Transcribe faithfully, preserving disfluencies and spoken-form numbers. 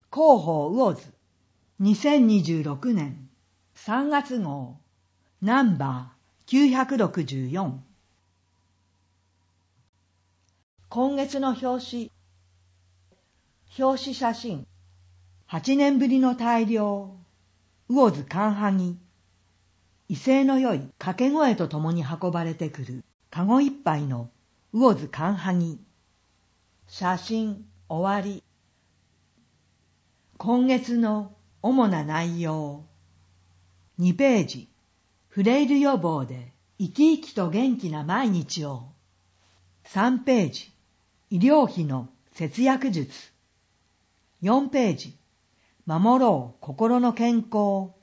広報魚津にせんにじゅうろくねんさんがつ号ナンバーきゅうひゃくろくじゅうよん。今月の表紙表紙写真はちねんぶりの大漁魚津カンハギ威勢の良い掛け声とともに運ばれてくるかごいっぱいの魚津カンハギ写真終わり。今月の主な内容にページフレイル予防で生き生きと元気な毎日をさんページ医療費の節約術よんページ守ろう心の健康